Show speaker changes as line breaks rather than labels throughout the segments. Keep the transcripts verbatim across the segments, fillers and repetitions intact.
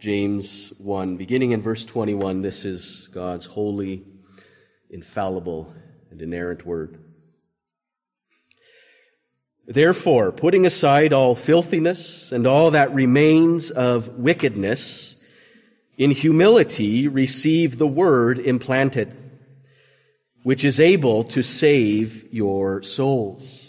James one, beginning in verse twenty-one. This is God's holy, infallible, and inerrant word. Therefore, putting aside all filthiness and all that remains of wickedness, in humility receive the word implanted, which is able to save your souls.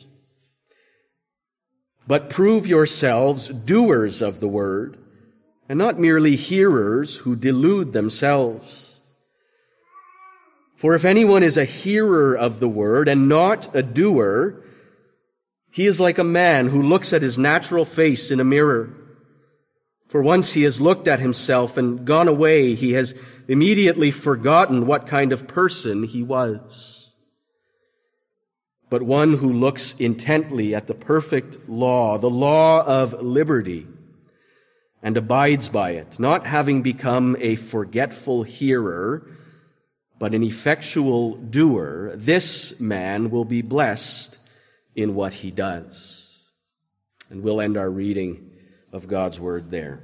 But prove yourselves doers of the word, and not merely hearers who delude themselves. For if anyone is a hearer of the word and not a doer, he is like a man who looks at his natural face in a mirror. For once he has looked at himself and gone away, he has immediately forgotten what kind of person he was. But one who looks intently at the perfect law, the law of liberty, and abides by it, not having become a forgetful hearer, but an effectual doer, this man will be blessed in what he does. And we'll end our reading of God's word there.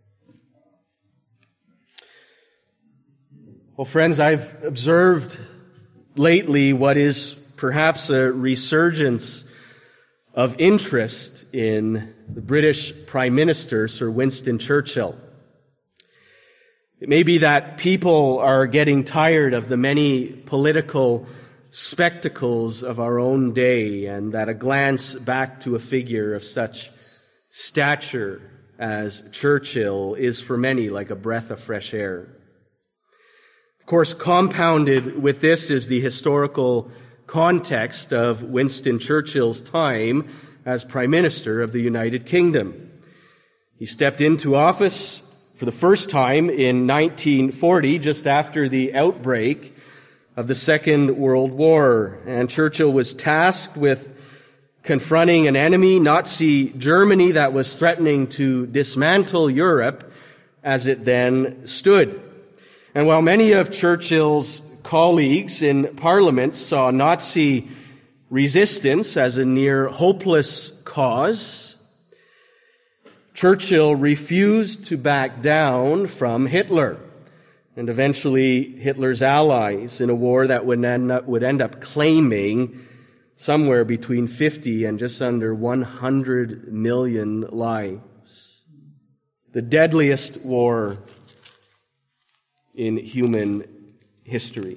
Well, friends, I've observed lately what is perhaps a resurgence of interest in the British Prime Minister, Sir Winston Churchill. It may be that people are getting tired of the many political spectacles of our own day, and that a glance back to a figure of such stature as Churchill is for many like a breath of fresh air. Of course, compounded with this is the historical context of Winston Churchill's time as Prime Minister of the United Kingdom. He stepped into office for the first time in nineteen forty, just after the outbreak of the Second World War, and Churchill was tasked with confronting an enemy, Nazi Germany, that was threatening to dismantle Europe as it then stood. And while many of Churchill's colleagues in Parliament saw Nazi resistance as a near hopeless cause, Churchill refused to back down from Hitler and eventually Hitler's allies in a war that would end up, would end up claiming somewhere between fifty and just under one hundred million lives. The deadliest war in human history.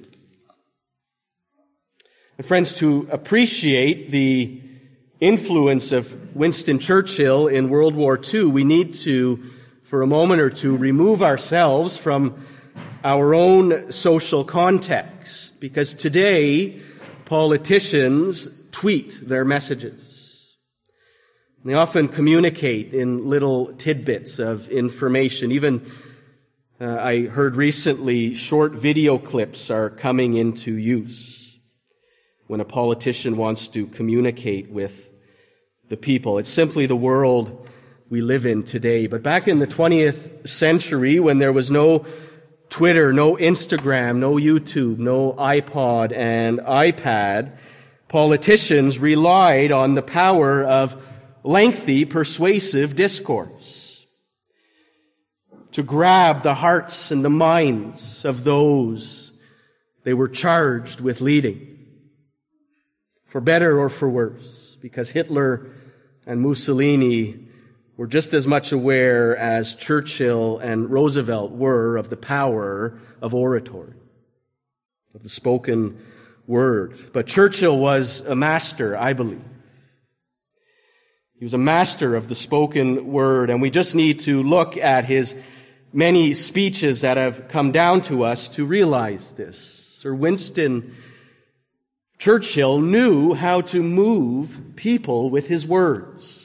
And friends, to appreciate the influence of Winston Churchill in World War Two, we need to, for a moment or two, remove ourselves from our own social context, because today politicians tweet their messages. They often communicate in little tidbits of information. Even uh, I heard recently short video clips are coming into use when a politician wants to communicate with the people. It's simply the world we live in today. But back in the twentieth century, when there was no Twitter, no Instagram, no YouTube, no iPod and iPad, politicians relied on the power of lengthy, persuasive discourse to grab the hearts and the minds of those they were charged with leading, for better or for worse, because Hitler and Mussolini were just as much aware as Churchill and Roosevelt were of the power of oratory, of the spoken word. But Churchill was a master, I believe. He was a master of the spoken word, and we just need to look at his many speeches that have come down to us to realize this. Sir Winston Churchill knew how to move people with his words.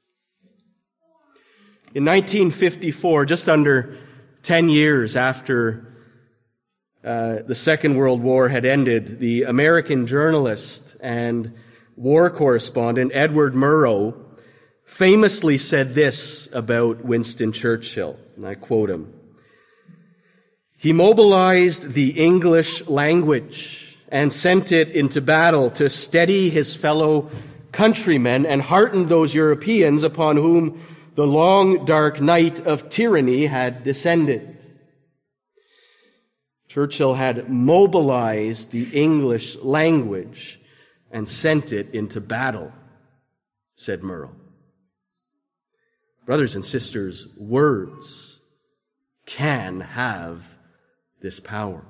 In nineteen fifty-four, just under ten years after uh, the Second World War had ended, the American journalist and war correspondent Edward Murrow famously said this about Winston Churchill, and I quote him: "He mobilized the English language and sent it into battle to steady his fellow countrymen and hearten those Europeans upon whom The long, dark night of tyranny had descended. Churchill had mobilized the English language and sent it into battle, said Murrow. Brothers and sisters, words can have this power.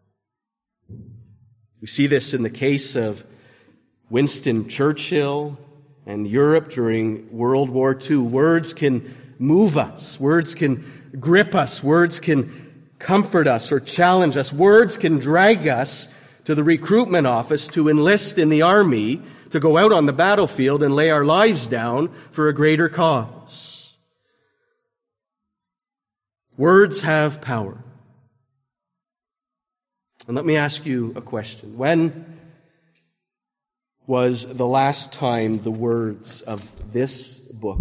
We see this in the case of Winston Churchill and Europe during World War Two. Words can move us. Words can grip us. Words can comfort us or challenge us. Words can drag us to the recruitment office to enlist in the army, to go out on the battlefield and lay our lives down for a greater cause. Words have power. And let me ask you a question. When was the last time the words of this book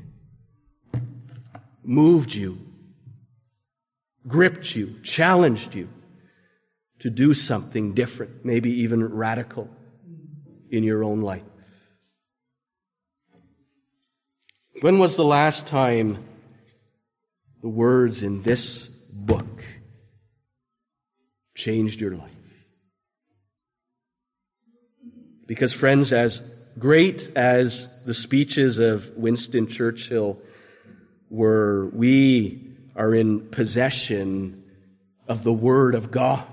moved you, gripped you, challenged you to do something different, maybe even radical in your own life? When was the last time the words in this book changed your life? Because, friends, as great as the speeches of Winston Churchill were, we are in possession of the Word of God.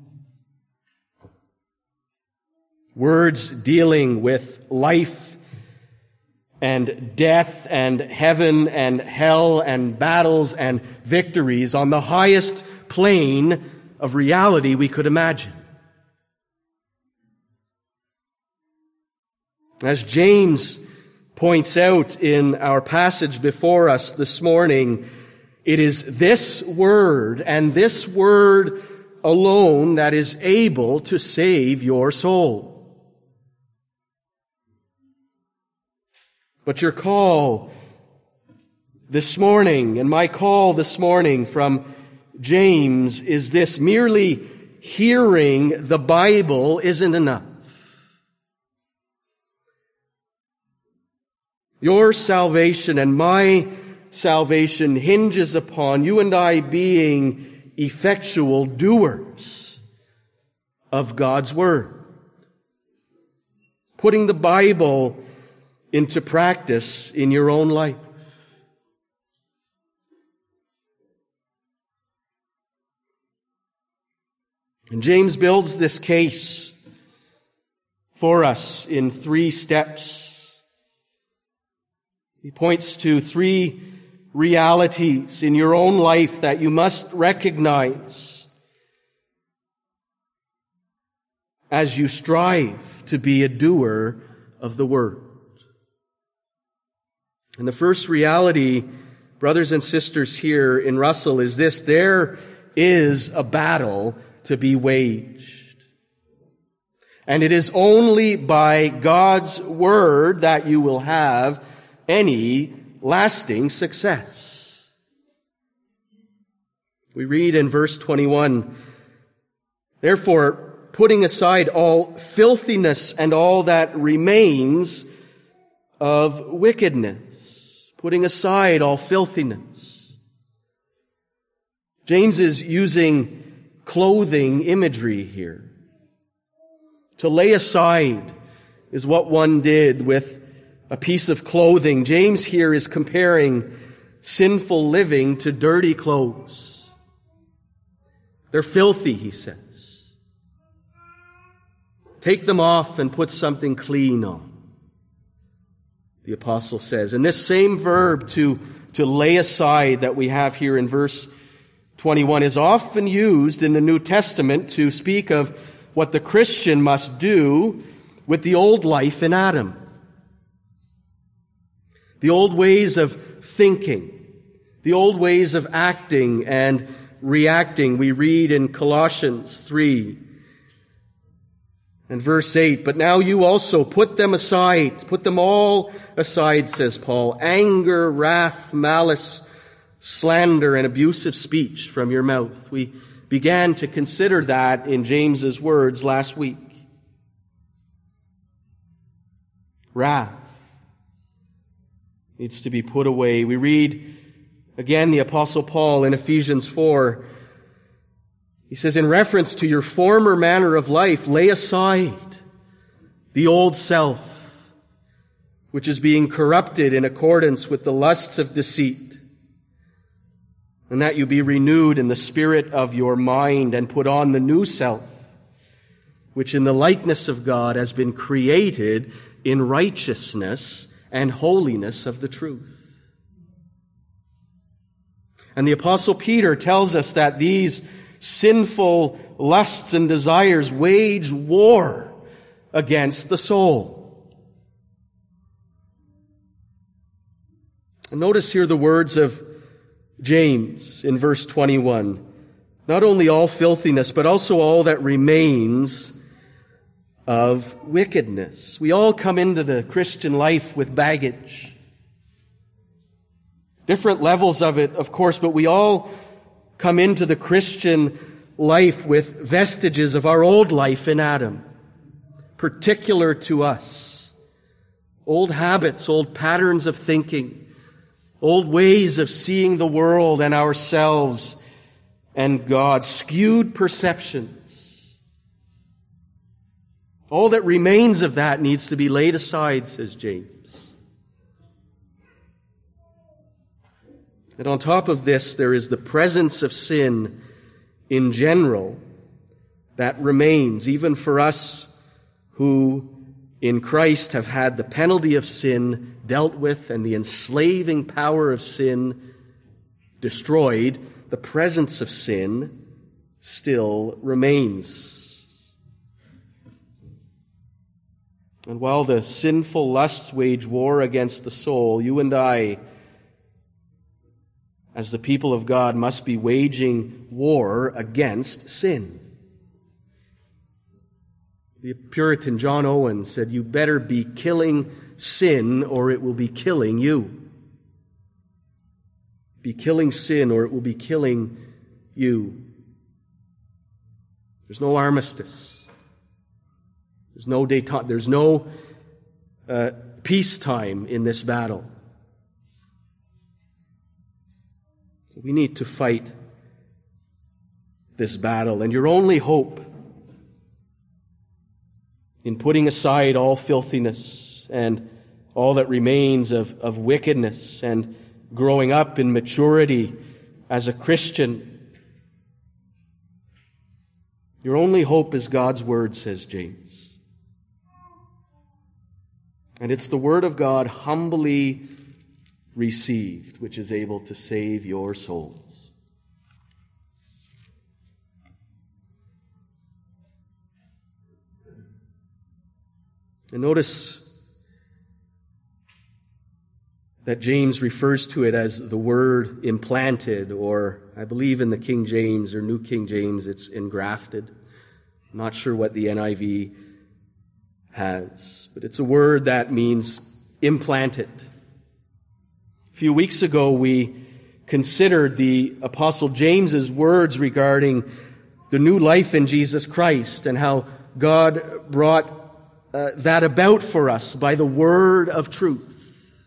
Words dealing with life and death and heaven and hell and battles and victories on the highest plane of reality we could imagine. As James points out in our passage before us this morning, it is this word and this word alone that is able to save your soul. But your call this morning, and my call this morning from James, is this: merely hearing the Bible isn't enough. Your salvation and my salvation hinges upon you and I being effectual doers of God's Word, putting the Bible into practice in your own life. And James builds this case for us in three steps. He points to three realities in your own life that you must recognize as you strive to be a doer of the Word. And the first reality, brothers and sisters, here in Russell is this: there is a battle to be waged. And it is only by God's Word that you will have any lasting success. We read in verse twenty-one, therefore, putting aside all filthiness and all that remains of wickedness. Putting aside all filthiness. James is using clothing imagery here. To lay aside is what one did with a piece of clothing. James here is comparing sinful living to dirty clothes. They're filthy, he says. Take them off and put something clean on, the apostle says. And this same verb to, to lay aside that we have here in verse twenty-one is often used in the New Testament to speak of what the Christian must do with the old life in Adam. The old ways of thinking, the old ways of acting and reacting. We read in Colossians three and verse eight, but now you also put them aside, put them all aside, says Paul, anger, wrath, malice, slander, and abusive speech from your mouth. We began to consider that in James's words last week. Wrath. needs to be put away. We read again the Apostle Paul in Ephesians four. He says, in reference to your former manner of life, lay aside the old self, which is being corrupted in accordance with the lusts of deceit, and that you be renewed in the spirit of your mind and put on the new self, which in the likeness of God has been created in righteousness and holiness of the truth. And the Apostle Peter tells us that these sinful lusts and desires wage war against the soul. And notice here the words of James in verse twenty-one. Not only all filthiness, but also all that remains of wickedness. We all come into the Christian life with baggage. Different levels of it, of course, but we all come into the Christian life with vestiges of our old life in Adam, particular to us. Old habits, old patterns of thinking, old ways of seeing the world and ourselves and God, skewed perceptions. All that remains of that needs to be laid aside, says James. And on top of this, there is the presence of sin in general that remains, even for us who in Christ have had the penalty of sin dealt with and the enslaving power of sin destroyed. The presence of sin still remains. And while the sinful lusts wage war against the soul, you and I, as the people of God, must be waging war against sin. The Puritan John Owen said, you better be killing sin or it will be killing you. Be killing sin or it will be killing you. There's no armistice. There's no détente. There's no uh, peacetime in this battle. So we need to fight this battle. And your only hope in putting aside all filthiness and all that remains of, of wickedness and growing up in maturity as a Christian, your only hope is God's Word, says James. And it's the Word of God humbly received, which is able to save your souls. And notice that James refers to it as the Word implanted, or I believe in the King James or New King James it's engrafted. I'm not sure what the N I V has, but it's a word that means implanted. A few weeks ago, we considered the Apostle James's words regarding the new life in Jesus Christ and how God brought uh, that about for us by the word of truth.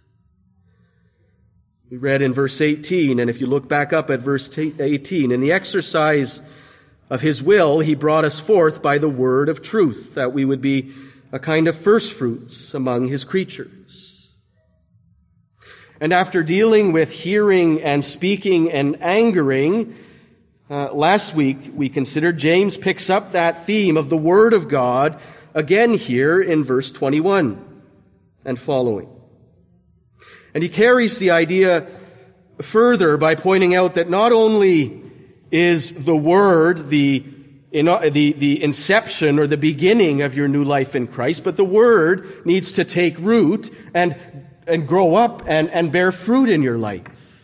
We read in verse eighteen, and if you look back up at verse eighteen, in the exercise of His will, He brought us forth by the word of truth, that we would be a kind of first fruits among His creatures. And after dealing with hearing and speaking and angering, uh, last week we considered James picks up that theme of the Word of God again here in verse twenty-one and following. And he carries the idea further by pointing out that not only is the Word the In, the, the inception or the beginning of your new life in Christ, but the Word needs to take root and, and grow up and, and bear fruit in your life.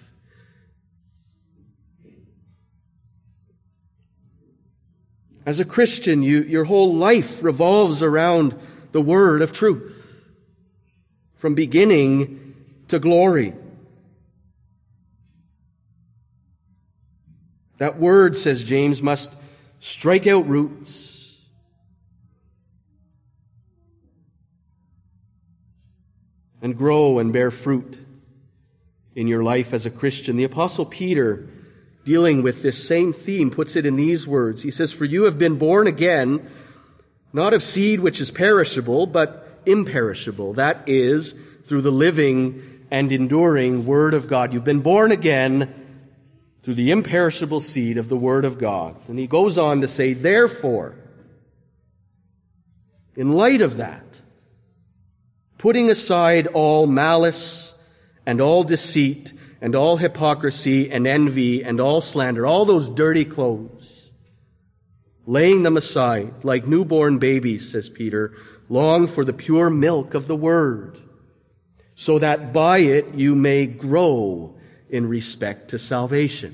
As a Christian, you, your whole life revolves around the word of truth, from beginning to glory. That word, says James, must strike out roots. And grow and bear fruit in your life as a Christian. The Apostle Peter, dealing with this same theme, puts it in these words. He says, "For you have been born again, not of seed which is perishable, but imperishable. That is, through the living and enduring Word of God." You've been born again through the imperishable seed of the Word of God. And he goes on to say, "Therefore, in light of that, putting aside all malice and all deceit and all hypocrisy and envy and all slander," all those dirty clothes, "laying them aside like newborn babies," says Peter, "long for the pure milk of the Word, so that by it you may grow in respect to salvation."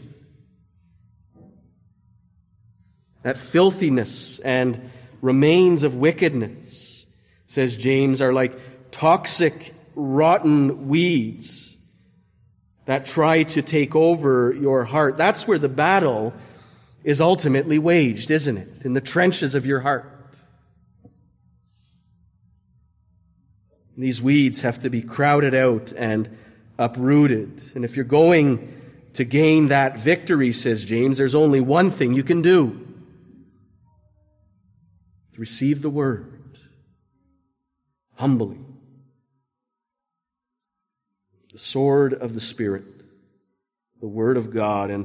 That filthiness and remains of wickedness, says James, are like toxic, rotten weeds that try to take over your heart. That's where the battle is ultimately waged, isn't it? In the trenches of your heart. These weeds have to be crowded out and uprooted. And if you're going to gain that victory, says James, there's only one thing you can do. Receive the Word humbly. The sword of the Spirit, the Word of God, and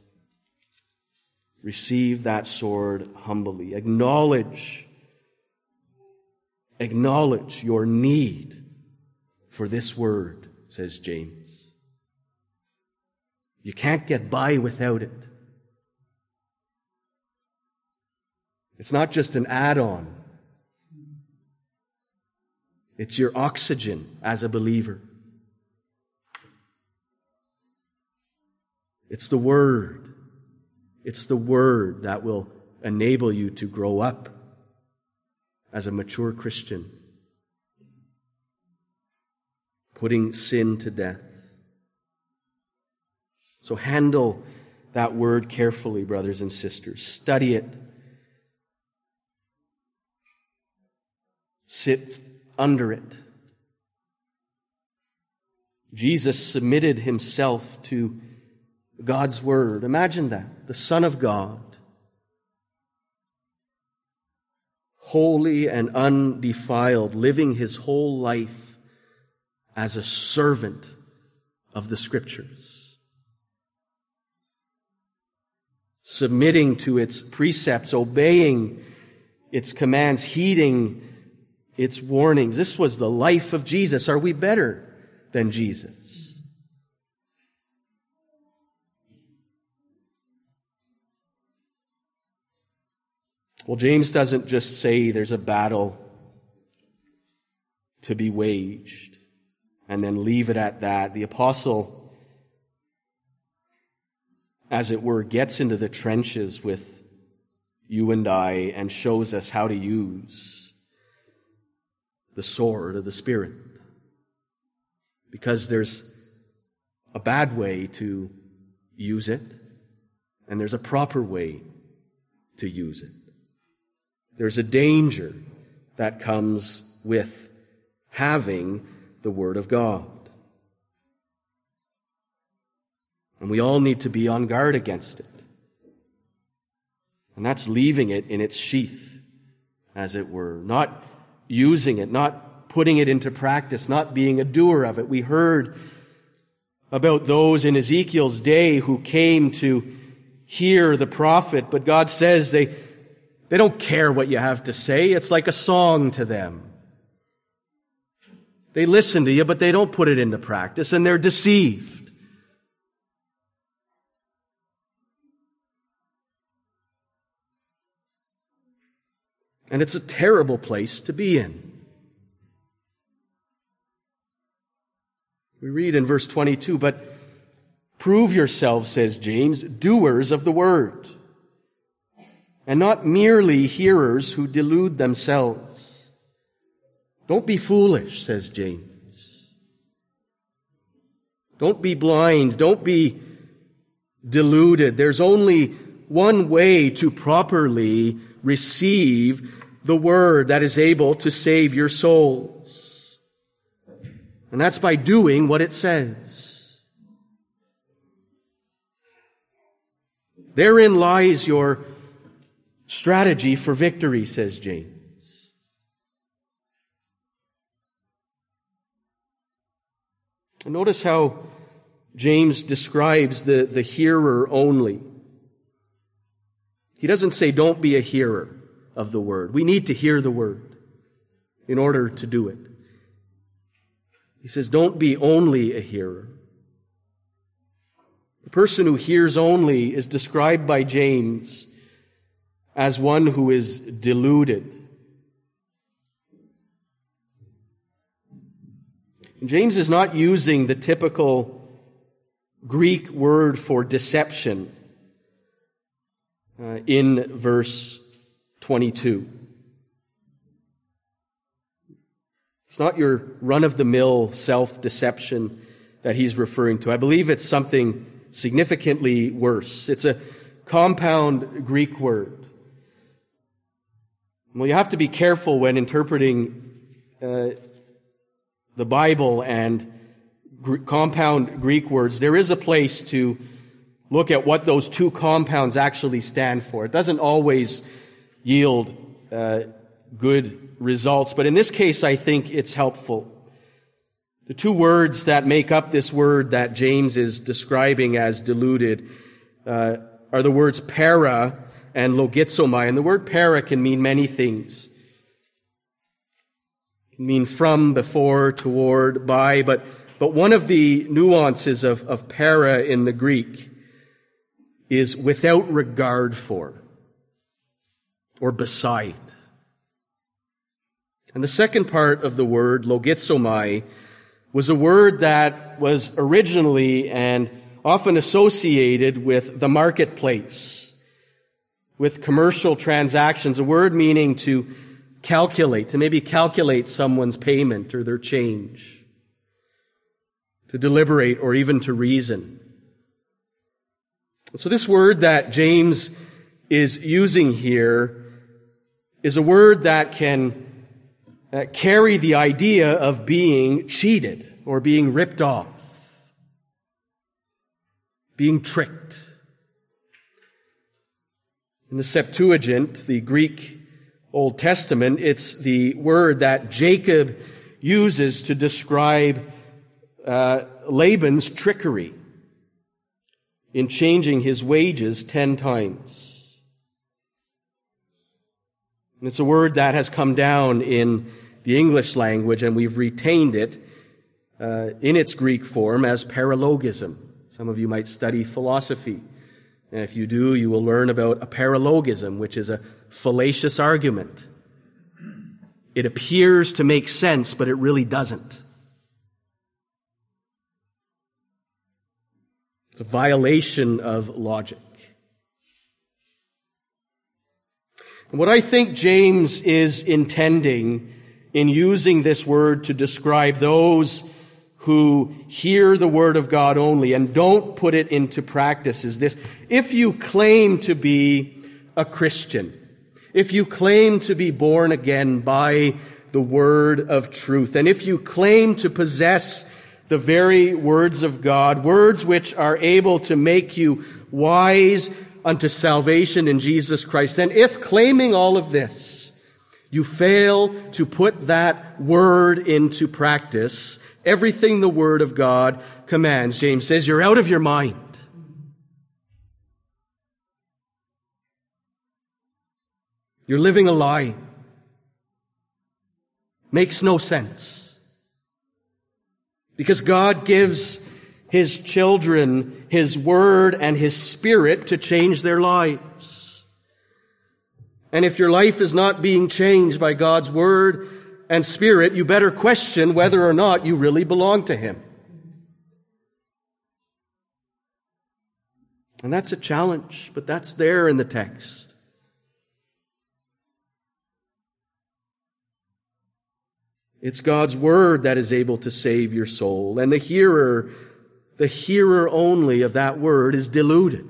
receive that sword humbly. Acknowledge, acknowledge your need for this Word, says James. You can't get by without it. It's not just an add-on. It's your oxygen as a believer. It's the Word. It's the Word that will enable you to grow up as a mature Christian, putting sin to death. So handle that Word carefully, brothers and sisters. Study it. Sit under it. Jesus submitted himself to God's Word. Imagine that. The Son of God, holy and undefiled, living his whole life as a servant of the Scriptures, submitting to its precepts, obeying its commands, heeding its warnings. This was the life of Jesus. Are we better than Jesus? Well, James doesn't just say there's a battle to be waged and then leave it at that. The apostle, as it were, gets into the trenches with you and I and shows us how to use the sword of the Spirit. Because there's a bad way to use it, and there's a proper way to use it. There's a danger that comes with having the Word of God. And we all need to be on guard against it. And that's leaving it in its sheath, as it were. Not using it, not putting it into practice, not being a doer of it. We heard about those in Ezekiel's day who came to hear the prophet, but God says they, they don't care what you have to say. It's like a song to them. They listen to you, but they don't put it into practice, and they're deceived. And it's a terrible place to be in. We read in verse twenty-two, "But prove yourselves," says James, "doers of the word, and not merely hearers who delude themselves." Don't be foolish, says James. Don't be blind. Don't be deluded. There's only one way to properly receive the word that is able to save your souls. And that's by doing what it says. Therein lies your strategy for victory, says James. And notice how James describes the, the hearer only. He doesn't say, don't be a hearer of the word. We need to hear the word in order to do it. He says, don't be only a hearer. The person who hears only is described by James as one who is deluded. And James is not using the typical Greek word for deception uh, in verse twenty-two. It's not your run-of-the-mill self-deception that he's referring to. I believe it's something significantly worse. It's a compound Greek word. Well, you have to be careful when interpreting uh, the Bible and gr- compound Greek words. There is a place to look at what those two compounds actually stand for. It doesn't always yield uh, good results, but in this case, I think it's helpful. The two words that make up this word that James is describing as deluded uh, are the words para and logizomai. And the word para can mean many things. It can mean from, before, toward, by, but, but one of the nuances of, of para in the Greek is without regard for or beside. And the second part of the word, logizomai, was a word that was originally and often associated with the marketplace, with commercial transactions, a word meaning to calculate, to maybe calculate someone's payment or their change, to deliberate or even to reason. So this word that James is using here is a word that can uh, carry the idea of being cheated or being ripped off, being tricked. In the Septuagint, the Greek Old Testament, it's the word that Jacob uses to describe uh, Laban's trickery in changing his wages ten times. And it's a word that has come down in the English language, and we've retained it uh, in its Greek form as paralogism. Some of you might study philosophy. And if you do, you will learn about a paralogism, which is a fallacious argument. It appears to make sense, but it really doesn't. It's a violation of logic. And what I think James is intending in using this word to describe those who hear the word of God only and don't put it into practice is this. If you claim to be a Christian, if you claim to be born again by the word of truth, and if you claim to possess the very words of God, words which are able to make you wise unto salvation in Jesus Christ, then if claiming all of this, you fail to put that word into practice, everything the Word of God commands, James says, you're out of your mind. You're living a lie. Makes no sense. Because God gives His children His Word and His Spirit to change their lives. And if your life is not being changed by God's Word and Spirit, you better question whether or not you really belong to Him. And that's a challenge, but that's there in the text. It's God's Word that is able to save your soul, and the hearer, the hearer only of that Word is deluded.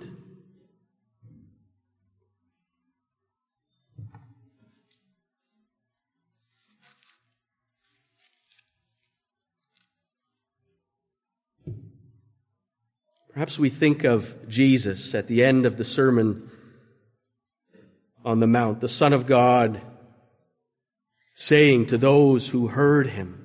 Perhaps we think of Jesus at the end of the Sermon on the Mount, the Son of God, saying to those who heard him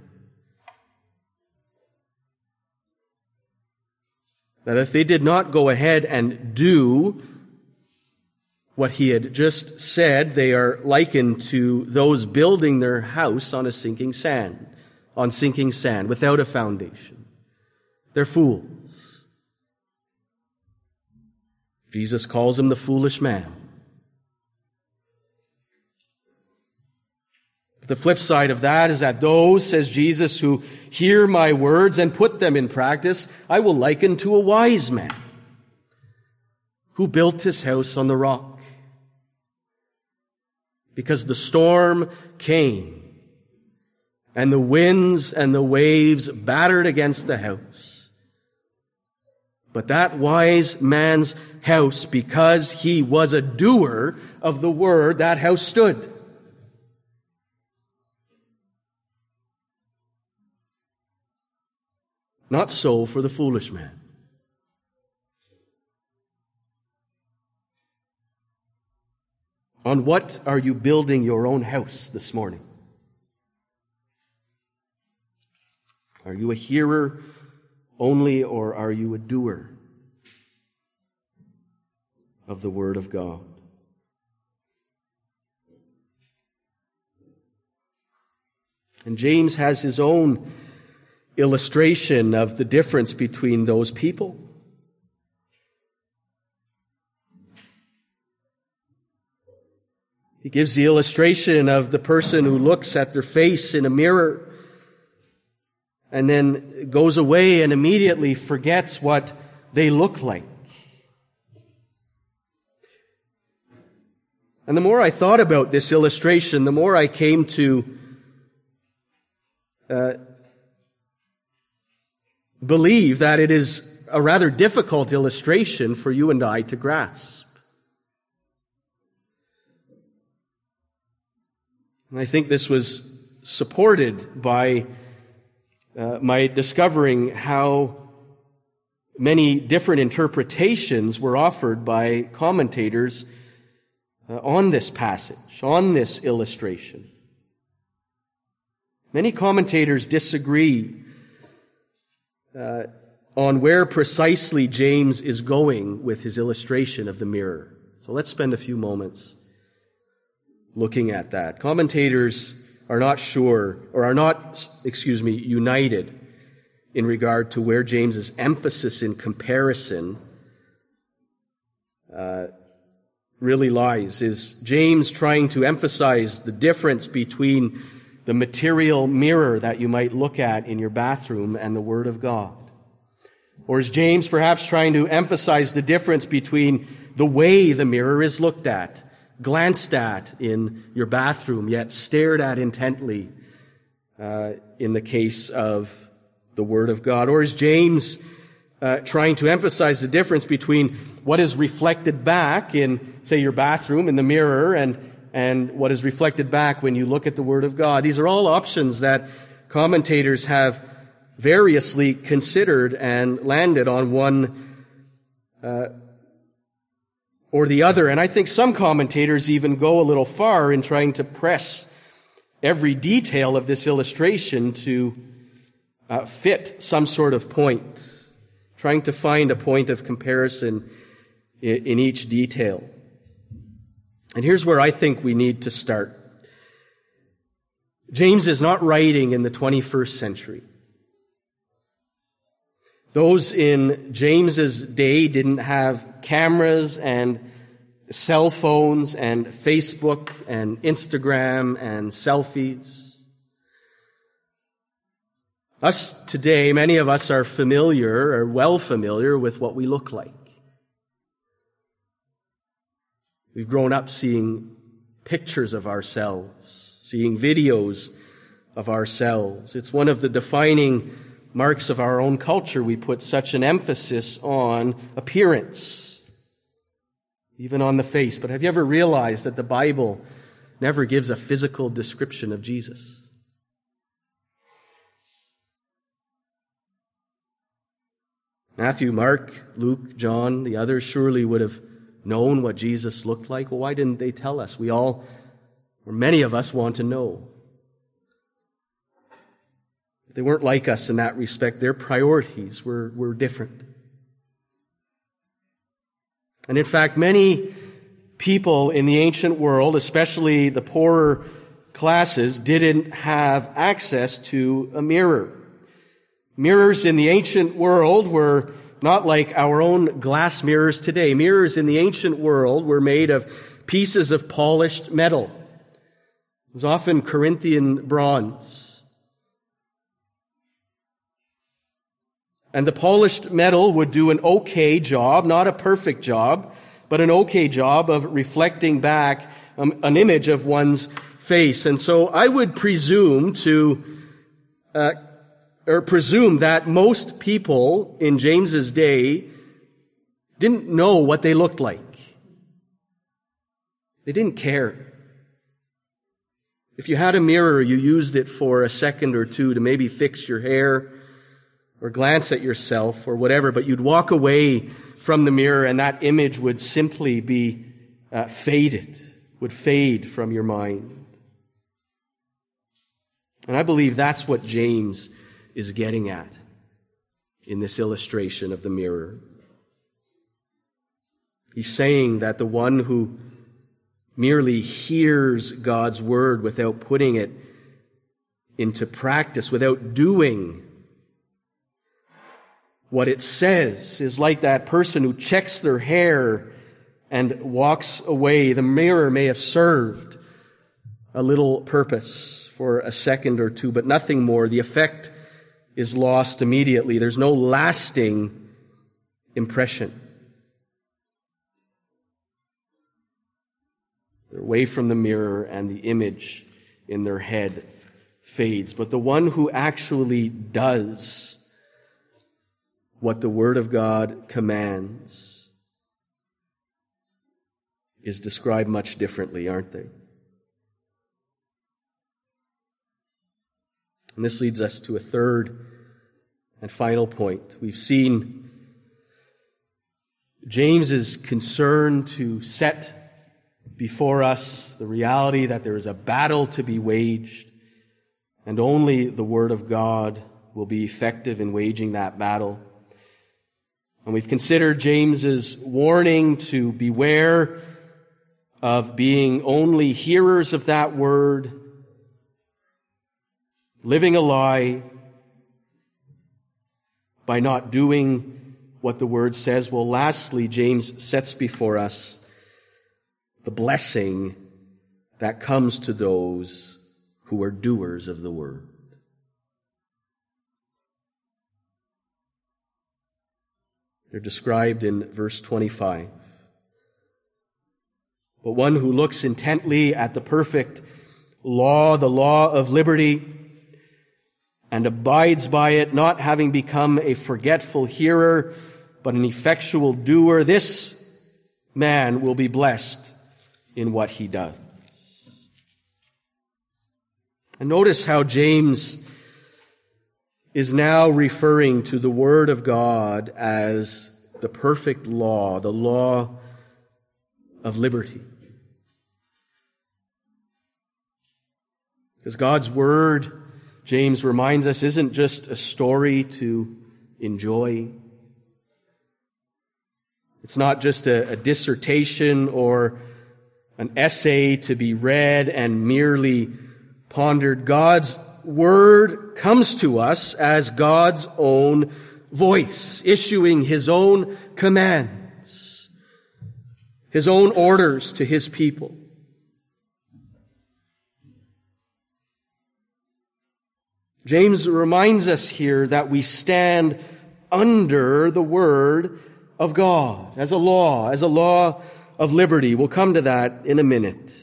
that if they did not go ahead and do what he had just said, they are likened to those building their house on a sinking sand, on sinking sand, without a foundation. They're fools. Jesus calls him the foolish man. The flip side of that is that those, says Jesus, who hear my words and put them in practice, I will liken to a wise man who built his house on the rock. Because the storm came, and the winds and the waves battered against the house. But that wise man's house, because he was a doer of the word, that house stood. Not so for the foolish man. On what are you building your own house this morning? Are you a hearer only, or are you a doer of the Word of God? And James has his own illustration of the difference between those people. He gives the illustration of the person who looks at their face in a mirror and then goes away and immediately forgets what they look like. And the more I thought about this illustration, the more I came to uh, believe that it is a rather difficult illustration for you and I to grasp. And I think this was supported by uh, my discovering how many different interpretations were offered by commentators uh, on this passage, on this illustration. Many commentators disagree uh, on where precisely James is going with his illustration of the mirror. So let's spend a few moments looking at that. Commentators are not sure, or are not, excuse me, united in regard to where James's emphasis in comparison uh, really lies. Is James trying to emphasize the difference between the material mirror that you might look at in your bathroom and the Word of God? Or is James perhaps trying to emphasize the difference between the way the mirror is looked at, glanced at in your bathroom, yet stared at intently uh, in the case of the Word of God? Or is James uh, trying to emphasize the difference between what is reflected back in, say, your bathroom in the mirror and and what is reflected back when you look at the Word of God? These are all options that commentators have variously considered and landed on one uh, or the other. And I think some commentators even go a little far in trying to press every detail of this illustration to uh, fit some sort of point, trying to find a point of comparison in, in each detail. And here's where I think we need to start. James is not writing in the twenty-first century. Those in James's day didn't have cameras and cell phones and Facebook and Instagram and selfies. Us today, many of us are familiar or well familiar with what we look like. We've grown up seeing pictures of ourselves, seeing videos of ourselves. It's one of the defining marks of our own culture. We put such an emphasis on appearance, even on the face. But have you ever realized that the Bible never gives a physical description of Jesus? Matthew, Mark, Luke, John, the others surely would have known what Jesus looked like. Well, why didn't they tell us? We all, or many of us, want to know. They weren't like us in that respect. Their priorities were, were different. And in fact, many people in the ancient world, especially the poorer classes, didn't have access to a mirror. Mirrors in the ancient world were not like our own glass mirrors today. Mirrors in the ancient world were made of pieces of polished metal. It was often Corinthian bronze. And the polished metal would do an okay job, not a perfect job, but an okay job of reflecting back um, an image of one's face. And so I would presume to, uh, or presume that most people in James's day didn't know what they looked like. They didn't care. If you had a mirror, you used it for a second or two to maybe fix your hair or glance at yourself or whatever, but you'd walk away from the mirror and that image would simply be uh, faded, would fade from your mind. And I believe that's what James is getting at in this illustration of the mirror. He's saying that the one who merely hears God's word without putting it into practice, without doing what it says, is like that person who checks their hair and walks away. The mirror may have served a little purpose for a second or two, but nothing more. The effect is lost immediately. There's no lasting impression. They're away from the mirror and the image in their head fades. But the one who actually does what the Word of God commands is described much differently, aren't they? And this leads us to a third and final point. We've seen James's concern to set before us the reality that there is a battle to be waged, and only the Word of God will be effective in waging that battle. And we've considered James's warning to beware of being only hearers of that word, living a lie by not doing what the word says. Well, lastly, James sets before us the blessing that comes to those who are doers of the word. They're described in verse twenty-five. But one who looks intently at the perfect law, the law of liberty, and abides by it, not having become a forgetful hearer, but an effectual doer, this man will be blessed in what he does. And notice how James is now referring to the Word of God as the perfect law, the law of liberty. Because God's Word, James reminds us, isn't just a story to enjoy. It's not just a, a dissertation or an essay to be read and merely pondered. God's Word comes to us as God's own voice, issuing His own commands, His own orders to His people. James reminds us here that we stand under the Word of God as a law, as a law of liberty. We'll come to that in a minute.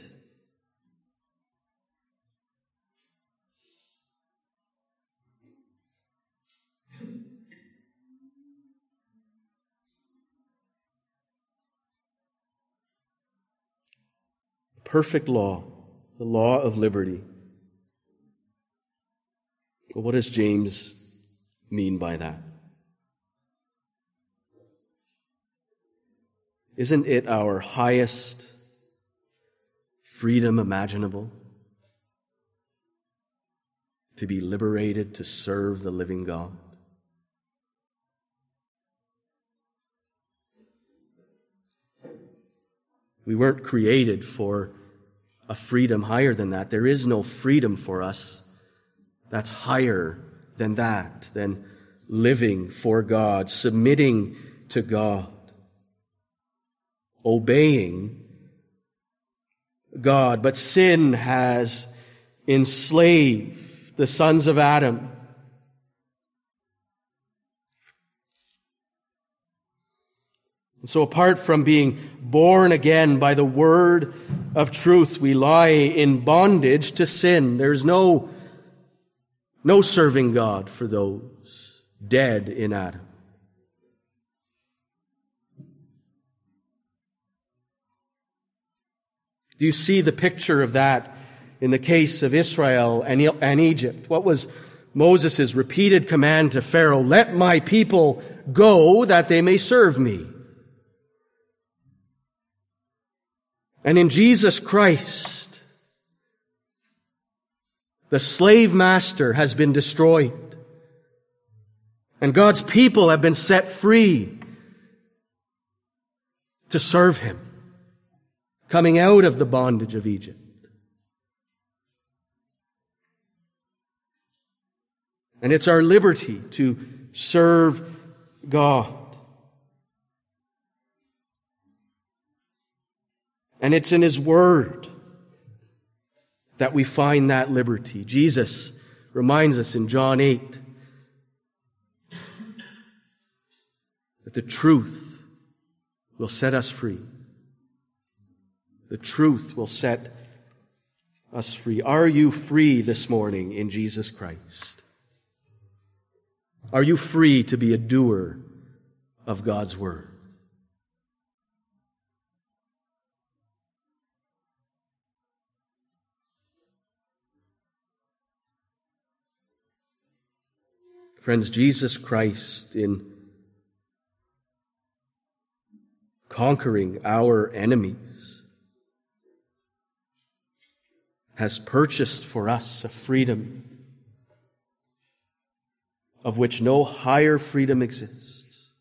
Perfect law, the law of liberty. Well, what does James mean by that? Isn't it our highest freedom imaginable? To be liberated to serve the living God. We weren't created for a freedom higher than that. There is no freedom for us that's higher than that, than living for God, submitting to God, obeying God. But sin has enslaved the sons of Adam. And so apart from being born again by the word of truth, we lie in bondage to sin. There's no, no serving God for those dead in Adam. Do you see the picture of that in the case of Israel and, and Egypt? What was Moses' repeated command to Pharaoh? Let my people go that they may serve me. And in Jesus Christ, the slave master has been destroyed. And God's people have been set free to serve Him, coming out of the bondage of Egypt. And it's our liberty to serve God. And it's in His Word that we find that liberty. Jesus reminds us in John eight that the truth will set us free. The truth will set us free. Are you free this morning in Jesus Christ? Are you free to be a doer of God's Word? Friends, Jesus Christ, in conquering our enemies, has purchased for us a freedom of which no higher freedom exists.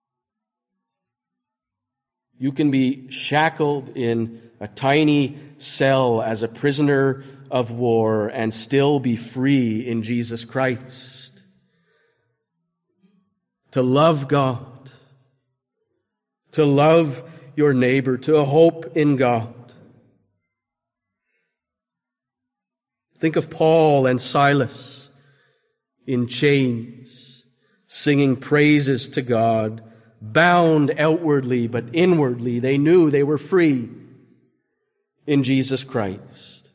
You can be shackled in a tiny cell as a prisoner of war and still be free in Jesus Christ. To love God, to love your neighbor, to hope in God. Think of Paul and Silas in chains, singing praises to God, bound outwardly, but inwardly they knew they were free in Jesus Christ.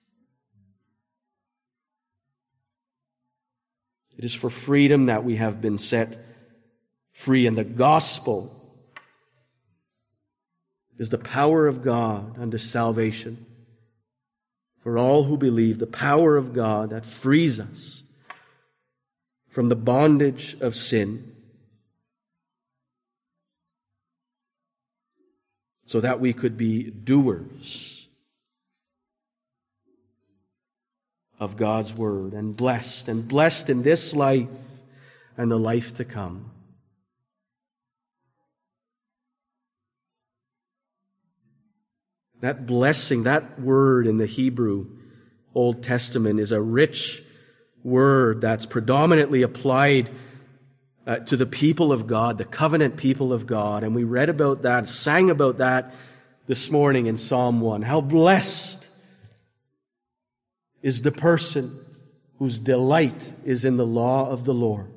It is for freedom that we have been set free, and the gospel is the power of God unto salvation for all who believe, the power of God that frees us from the bondage of sin so that we could be doers of God's Word, and blessed, and blessed in this life and the life to come. That blessing, that word in the Hebrew Old Testament is a rich word that's predominantly applied uh, to the people of God, the covenant people of God. And we read about that, sang about that this morning in Psalm one. How blessed is the person whose delight is in the law of the Lord.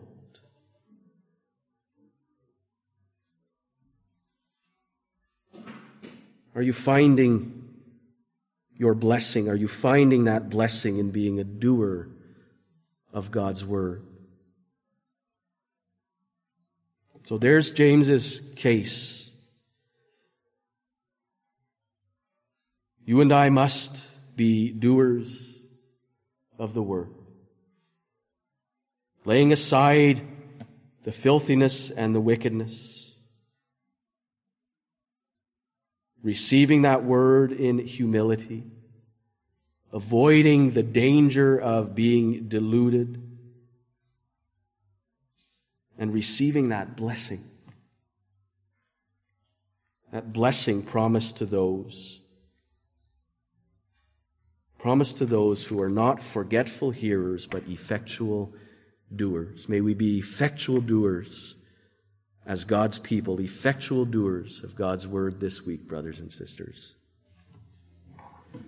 Are you finding your blessing? Are you finding that blessing in being a doer of God's Word? So there's James's case. You and I must be doers of the Word, laying aside the filthiness and the wickedness, receiving that word in humility, avoiding the danger of being deluded, and receiving that blessing. That blessing promised to those, promised to those who are not forgetful hearers, but effectual doers. May we be effectual doers as God's people, effectual doers of God's word this week, brothers and sisters.